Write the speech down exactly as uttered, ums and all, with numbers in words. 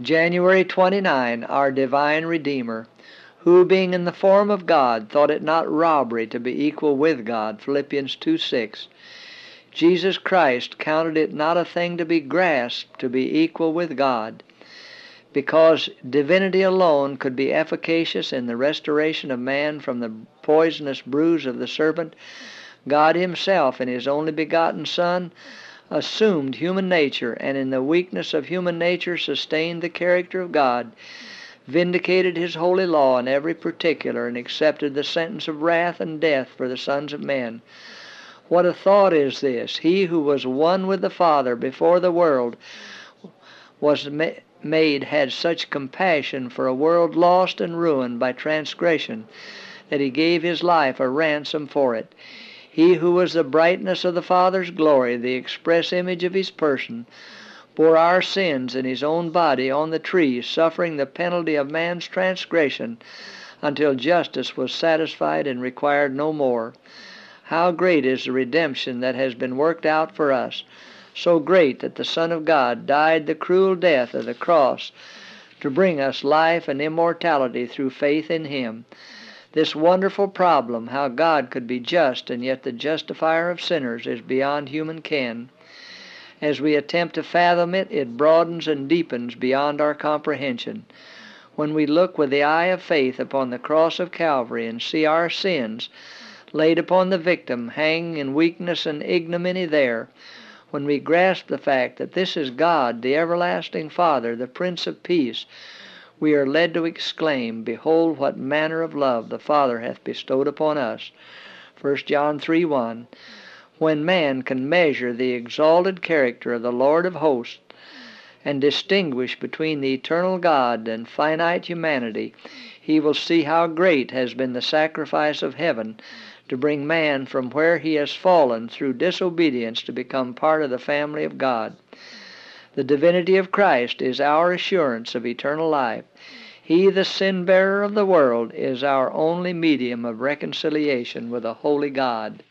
January twenty-ninth, our divine Redeemer, who being in the form of God thought it not robbery to be equal with God, Philippians two six. Jesus Christ counted it not a thing to be grasped to be equal with God. Because divinity alone could be efficacious in the restoration of man from the poisonous bruise of the serpent, God himself in his only begotten Son assumed human nature, and in the weakness of human nature sustained the character of God, vindicated his holy law in every particular, and accepted the sentence of wrath and death for the sons of men. What a thought is this! He who was one with the Father before the world was ma- made had such compassion for a world lost and ruined by transgression that he gave his life a ransom for it. He who was the brightness of the Father's glory, the express image of his person, bore our sins in his own body on the tree, suffering the penalty of man's transgression until justice was satisfied and required no more. How great is the redemption that has been worked out for us, so great that the Son of God died the cruel death of the cross to bring us life and immortality through faith in him. This wonderful problem, how God could be just and yet the justifier of sinners, is beyond human ken. As we attempt to fathom it, it broadens and deepens beyond our comprehension. When we look with the eye of faith upon the cross of Calvary and see our sins laid upon the victim, hanging in weakness and ignominy there, when we grasp the fact that this is God, the everlasting Father, the Prince of Peace, we are led to exclaim, "Behold what manner of love the Father hath bestowed upon us." First John three one. When man can measure the exalted character of the Lord of hosts and distinguish between the eternal God and finite humanity, he will see how great has been the sacrifice of heaven to bring man from where he has fallen through disobedience to become part of the family of God. The divinity of Christ is our assurance of eternal life. He, the sin-bearer of the world, is our only medium of reconciliation with a holy God.